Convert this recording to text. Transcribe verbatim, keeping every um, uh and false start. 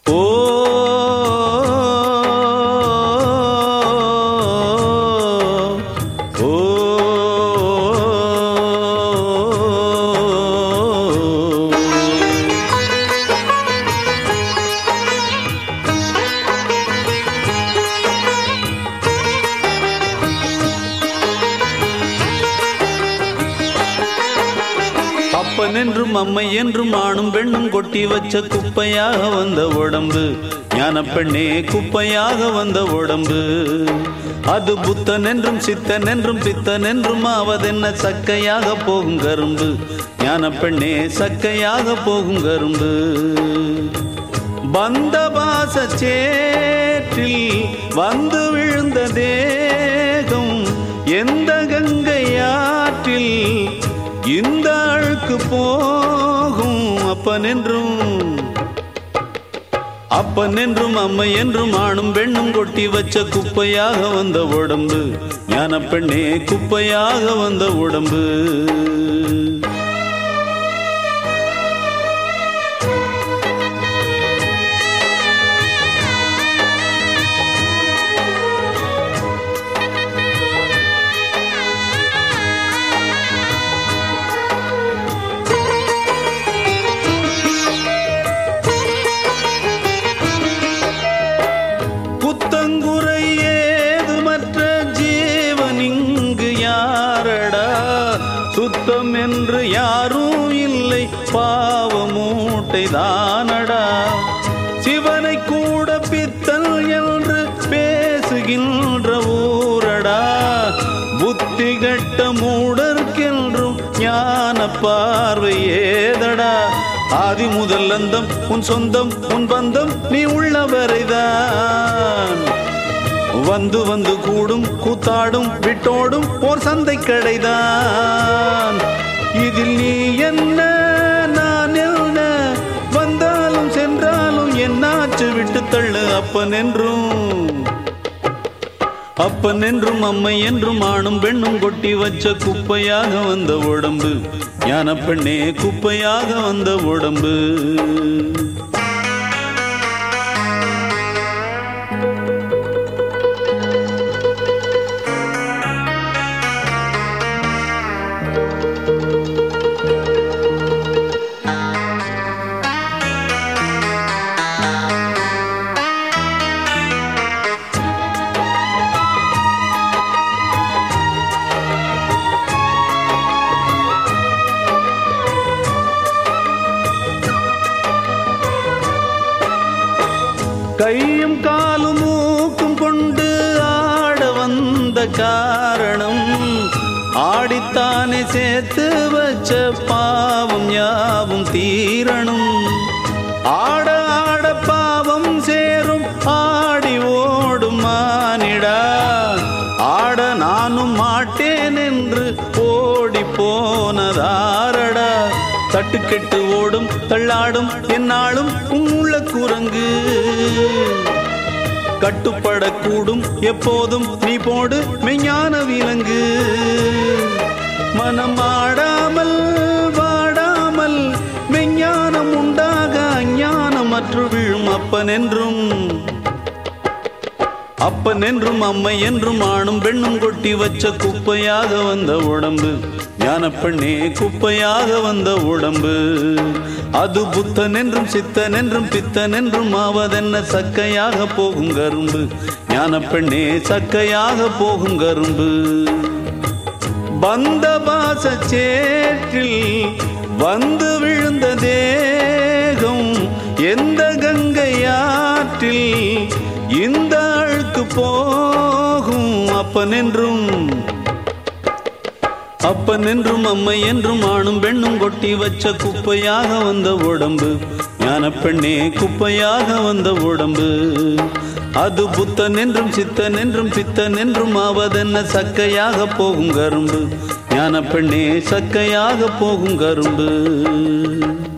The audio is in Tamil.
ஓ அப்பன் என்றும் அம்மை என்றும் ஆணும் பெண்ணும் கொட்டி வச்ச குப்பையாக வந்த உடம்பு ஞான பெண்ணே குப்பையாக வந்த உடம்பு. அது புத்தன் என்றும் சித்தன் என்றும் பித்தன் என்றும் ஆவதென்ன சக்கையாக போகும் கரும்பு ஞான பெண்ணே சக்கையாக போகும் கரும்பு. பந்த பாச சேற்றில் வந்து விழுந்த தேகம் எந்த கங்கையாற்றில் இந்த அழுக்கு போகும். அப்பன் என்றும் அப்பன் என்றும் அம்மை என்றும் ஆணும் பெண்ணும் கொட்டி வச்ச குப்பையாக வந்த உடம்பு ஞான பெண்ணே குப்பையாக வந்த உடம்பு. குத்தங்குறை ஏதுமற்ற ஜீவன் இங்கு யாரடா, சுத்தம் என்று யாரும் இல்லை பாவமூட்டை தானடா. சிவனை கூட பித்தல் என்று பேசுகின்ற ஊரடா, புத்தி கட்ட மூடர்க்கென்றும் ஞான பார்வை ஏதடா. ஆதி முதல் அந்தம் உன் சொந்தம் உன் பந்தம் நீ உள்ளவரைதான். வந்து வந்து கூடும் கூத்தாடும் விட்டோடும் ஓர் சந்தை கடைதான். இதில் நீ என்ன நான் என்ன, வந்தாலும் சென்றாலும் என்னாச்சு விட்டு தள்ளு. அப்பன் என்றும் அப்பன் என்றும் அம்மை என்றும் ஆணும் பெண்ணும் கொட்டி வச்ச குப்பையாக வந்த உடம்பு ஞான பெண்ணே குப்பையாக வந்த உடம்பு. கையும் காலும் மூக்கும் கொண்டு ஆட வந்த காரணம், ஆடித்தானே சேர்த்து வச்ச பாவம் யாவும் தீரணும். ஆட ஆட பாவம் சேரும் ஆடி ஓடும் மானிடா, ஆட நானும் மாட்டேன் என்று ஓடி போனதாரடா. தட்டுக்கெட்டு ஓடும் தள்ளாடும் என்னாலும் உள்ள குரங்கு, கட்டுப்படக்கூடும் எப்போதும் நீ போடு மெய்ஞான விலங்கு. மனம் ஆடாமல் வாடாமல் மெய்ஞானம் உண்டாக அஞ்ஞானம் அற்று விழும். அப்பன் என்றும் அப்பன் என்றும் அம்மை என்றும் ஆணும் பெண்ணும் கொட்டி வச்ச குப்பையாக வந்த உடம்பு ஞான பெண்ணே குப்பையாக வந்த உடம்பு. அது புத்தன் என்றும் சித்தன் என்றும் பித்தன் என்றும் ஆவதென்ன சக்கையாக போகும் கரும்பு ஞான பெண்ணே சக்கையாக போகும் கரும்பு. பந்த பாச சேற்றில் வந்து விழுந்த தேகம் எந்த கங்கையாற்றில் இந்த அழுக்கு போகும். அப்பன் என்றும் அப்பன் என்றும் அம்மை என்றும் ஆணும் பெண்ணும் கொட்டி வச்ச குப்பையாக வந்த உடம்பு ஞான பெண்ணே குப்பையாக வந்த உடம்பு. அது புத்தன் என்றும் சித்தன் என்றும் பித்தன் என்றும் ஆவதென்ன சக்கையாக போகும் கரும்பு ஞான பெண்ணே சக்கையாக போகும் கரும்பு.